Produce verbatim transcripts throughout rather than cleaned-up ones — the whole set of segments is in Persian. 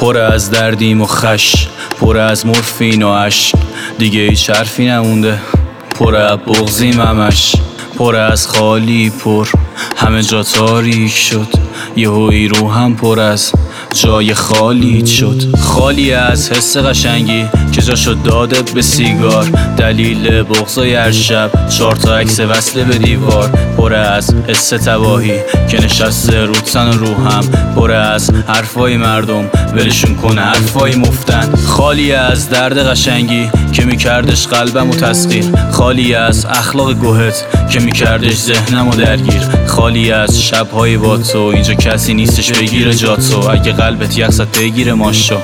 پر از دردیم و خش، پر از مورفین و عشق، دیگه هیچ حرفی نمونده، پر از بغضیم همش، پر از خالی، پر همه جا تاریک شد، یهویی روحم پر از جای خالی شد. خالی از حس قشنگی که جا شد داده به سیگار، دلیل بغضای هر شب چهار تا عکس وصله به دیوار، پر از حس تباهی که نشسته رو تن و روحم، پر از حرفای مردم ولشون کنه حرفای مفتن. خالی از درد قشنگی که میکردش قلبم و تسخیر، خالی از اخلاق گوهت که میکردش ذهنم و درگیر، خالی از شبهای با تو اینجا کسی نیستش بگیره جاتو، اگه قلبت یخصد پیگیر ماشو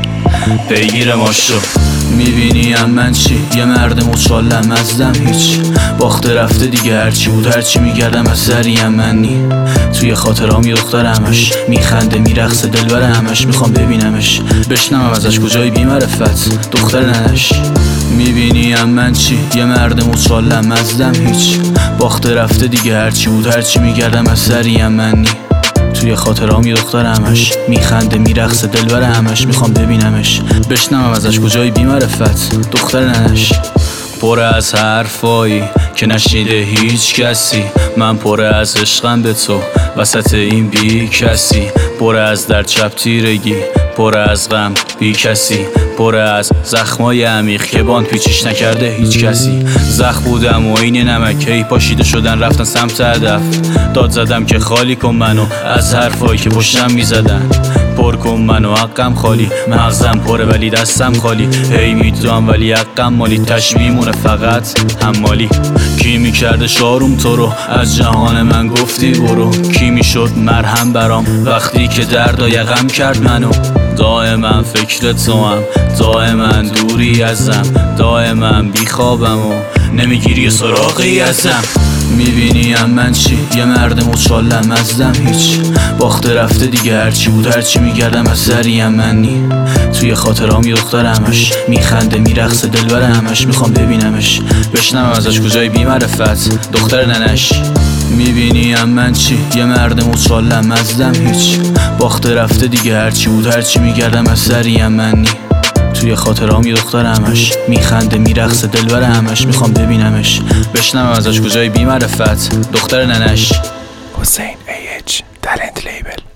پیگیر ماشو. میبینیم من چی؟ یه مرد مچالم ازدم هیچ، باخته رفته دیگه هرچی بود هرچی میگردم از سریم منی، توی خاطرام یه دختر همش میخنده میرقصه دلبر همش، میخوام ببینمش بشنوم ازش کجای بی‌معرفت دختر ننش. میبینیم من چی؟ یه مرد مچالم ازدم هیچ، باخته رفته دیگه هرچی بود هرچی میگردم از سریم منی، توی خاطرام یه دختر همش میخنده میرقصه دلبر همش، میخوام ببینمش بشنوم ازش کجای بی‌معرفت دختر ننش. پر از حرفایی که نشنیده هیچ کسی، من پر از عشقم به تو وسط این بی کسی، پر از درد شب تیرگی، پر از غم بی کسی، پر از زخمای عمیق که باند پیچیش نکرده هیچ کسی. زخم بودم و این نمک هی پاشیده شدن رفتن سمت هدف، داد زدم که خالی کن منو از حرفایی که پشتم میزدن، پر کن منو حقم خالی، مغزم پره ولی دستم خالی، هی میدونم ولی حقم مالی، تشبیه مونه فقط حمالی. کی میکرده شاروم تو رو از جهان من گفتی برو، کی میشد مرهم برام وقتی که دردای غم کرد منو، دائما فکر تو هم دائما دوری ازم، دائما بیخوابم و نمیگیری سراغی ازم. میبینیم من چی؟ یه مرد مچالم ازدم هیچ، باخته رفته دیگه هرچی بود هرچی میگردم از سریم منی، توی خاطرام یه دختر همش میخنده میرقصه دلبر همش، میخوام ببینمش بشنوم ازش کجای بی‌معرفت دختر ننش. میبینیم من چی؟ یه مرد مچالم ازدم هیچ، باخته رفته دیگه هرچی بود هرچی میگردم از سریم منی، توی خاطرام یه دختر همش میخنده میرقصه دلبر همش، میخوام ببینمش بشنوم ازش کجای بی‌معرفت دختر ننش. حسین ای اچ تالنت لیبل.